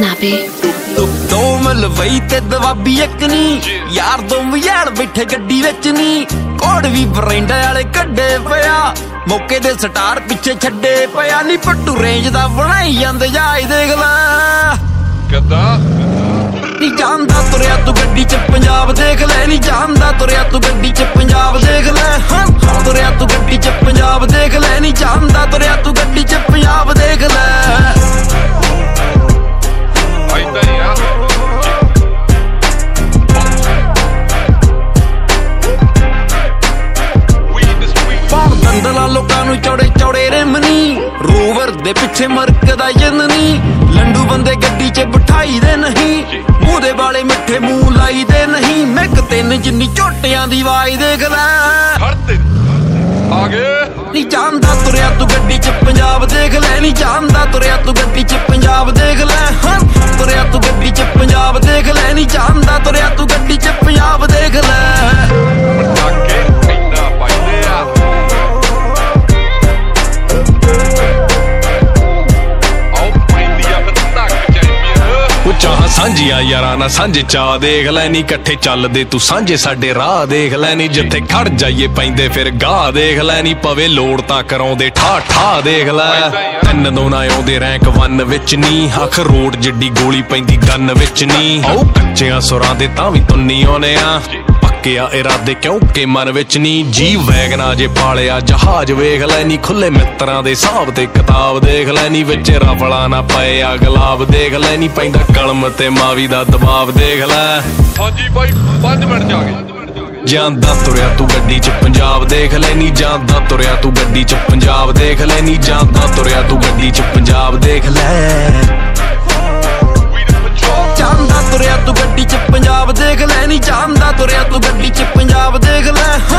snappy. ਦੋ ਮਲਵਈ ਤੇ ਦਵਾਬੀ ਇੱਕ ਨੀ ਯਾਰ ਦੋ ਯਾਰ ਬੈਠੇ ਗੱਡੀ ਵਿੱਚ ਨੀ ਕੋੜ ਵੀ ਬਰੈਂਡਾ ਵਾਲੇ ਕੱਢੇ ਪਿਆ ਮੌਕੇ ਦੇ ਸਟਾਰ ਪਿੱਛੇ ਛੱਡੇ ਪਿਆ ਨੀ ਪੱਟੂ ਰੇਂਜ ਦਾ ਬਣਾਈ ਜਾਂਦੇ ਜਾਈ ਦੇਖ ਲੈ ਕਿੱਦਾਂ ਨੀ ਜਾਂਦਾ ਤੁਰਿਆ ਤੂੰ ਗੱਡੀ 'ਚ ਪੰਜਾਬ ਦੇਖ ਲੈ ਨੀ ਜਾਂਦਾ ਤੁਰਿਆ ਤੂੰ ਗੱਡੀ 'ਚ ਪੰਜਾਬ ਦੇਖ ਲੈ ਹਾਂ ਤੁਰਿਆ ਤੂੰ ਗੱਡੀ 'ਚ ਪੰਜਾਬ ਦੇਖ ਲੈ ਨੀ ਜਾਂਦਾ ਤੁਰਿਆ ਤੂੰ ਗੱਡੀ 'ਚ ਪੰਜਾਬ ਦੇਖ ਲੈ ਦੰਦਲਾ ਲੋਕਾਂ ਨੂੰ ਚੌੜੇ ਚੌੜੇ ਰਿਮਨੀ ਰੋਵਰ ਦੇ ਪਿੱਛੇ ਮਰਕਦਾ ਜਨਨੀ ਲੰਡੂ ਬੰਦੇ ਗੱਡੀ 'ਚ ਬਿਠਾਈ ਦੇ ਨਹੀਂ ਮੂੰਹ ਦੇ ਵਾਲੇ ਮਿੱਠੇ ਮੂੰਹ ਲਾਈ ਦੇ ਨਹੀਂ ਮਿੱਕ ਤਿੰਨ ਜਿੰਨੀ ਝੋਟਿਆਂ ਦੀ ਆਵਾਜ਼ ਦੇਖ ਲੈ ਆ ਗਏ ਨੀ ਜਾਂਦਾ ਤੁਰਿਆ ਤੂੰ ਗੱਡੀ 'ਚ ਪੰਜਾਬ ਦੇਖ ਲੈ ਨੀ ਜਾਂਦਾ ਤੁਰਿਆ ਤੂੰ ਗੱਡੀ 'ਚ ਪੰਜਾਬ ਦੇਖ ਲੈ ਹਾਂ ਤੁਰਿਆ ਤੂੰ ਗੱਡੀ 'ਚ ਪੰਜਾਬ ਦੇਖ ਲੈ ਨੀ ਜਾਂਦਾ ਤੁਰਿਆ ਤੂੰ ਗੱਡੀ 'ਚ ਪੰਜਾਬ ਦੇਖ ਲੈ ਚਾਹਾਂ ਸਾਂਝੀਆਂ ਯਾਰਾਂ ਨਾ ਸਾਂਝੇ ਚਾਹ ਦੇਖ ਲੈ ਨੀ ਇਕੱਠੇ ਚੱਲਦੇ ਤੂੰ ਸਾਂਝੇ ਸਾਡੇ ਰਾਹ ਦੇਖ ਲੈ ਨੀ ਜਿੱਥੇ ਖੜ ਜਾਈਏ ਪੈਂਦੇ ਫਿਰ ਗਾਹ ਦੇਖ ਲੈ ਨੀ ਪਵੇ ਲੋੜ ਤਾਂ ਕਰਾਉਂਦੇ ਠਾ ਠਾ ਦੇਖ ਲੈ ਤਿੰਨ ਦੋ ਨਾ ਆਉਂਦੇ ਰੈਂਕ 1 ਵਿੱਚ ਨੀ ਅੱਖ ਰੋਡ ਜਿੱਡੀ ਗੋਲੀ ਪੈਂਦੀ ਗੰਨ ਵਿੱਚ ਨੀ ਆਉ ਕੱਚਿਆਂ ਸੁਰਾਂ ਦੇ ਤਾਂ ਵੀ ਤੁੰਨੀ ਆਉਨੇ ਆ ਪੱਕਿਆ ਇਰਾਦੇ ਕਿਉਂਕਿ ਮਨ ਵਿੱਚ ਨੀ ਜੀ ਵੈਗਨਾ ਜੇ ਪਾਲਿਆ ਜਹਾਜ਼ ਵੇਖ ਲੈ ਨੀ ਖੁੱਲੇ ਮਿੱਤਰਾਂ ਦੇ ਹਿਸਾਬ ਤੇ ਕਿਤਾਬ ਦੇਖ ਲੈ ਨੀ ਵਿੱਚ ਰਫਲਾ ਨਾ ਪਏ ਆ ਗੁਲਾਬ ਦੇਖ ਲੈ ਨੀ ਪੈਂਦਾ ਕਲਮ ਤੇ ਮਾਵੀ ਦਾ ਦਬਾਬ ਦੇਖ ਲੈ ਹਾਂਜੀ ਬਾਈ 5 ਮਿੰਟ ਜਾ ਗਏ ਜਾਂਦਾ ਤੁਰਿਆ ਤੂੰ ਗੱਡੀ 'ਚ ਪੰਜਾਬ ਦੇਖ ਲੈ ਨੀ ਜਾਂਦਾ ਤੁਰਿਆ ਤੂੰ ਗੱਡੀ 'ਚ ਪੰਜਾਬ ਦੇਖ ਲੈ ਨੀ ਜਾਂਦਾ ਤੁਰਿਆ ਤੂੰ ਗੱਡੀ 'ਚ ਪੰਜਾਬ ਦੇਖ ਲੈ ਜਾਂਦਾ ਤੁਰਿਆ ਤੂੰ ਗੱਡੀ 'ਚ ਪੰਜਾਬ ਦੇਖ ਲੈ ਨੀ ਜਾਂਦਾ ਤੁਰਿਆ ਤੂੰ ਗੱਡੀ 'ਚ ਪੰਜਾਬ ਦੇਖ ਲੈ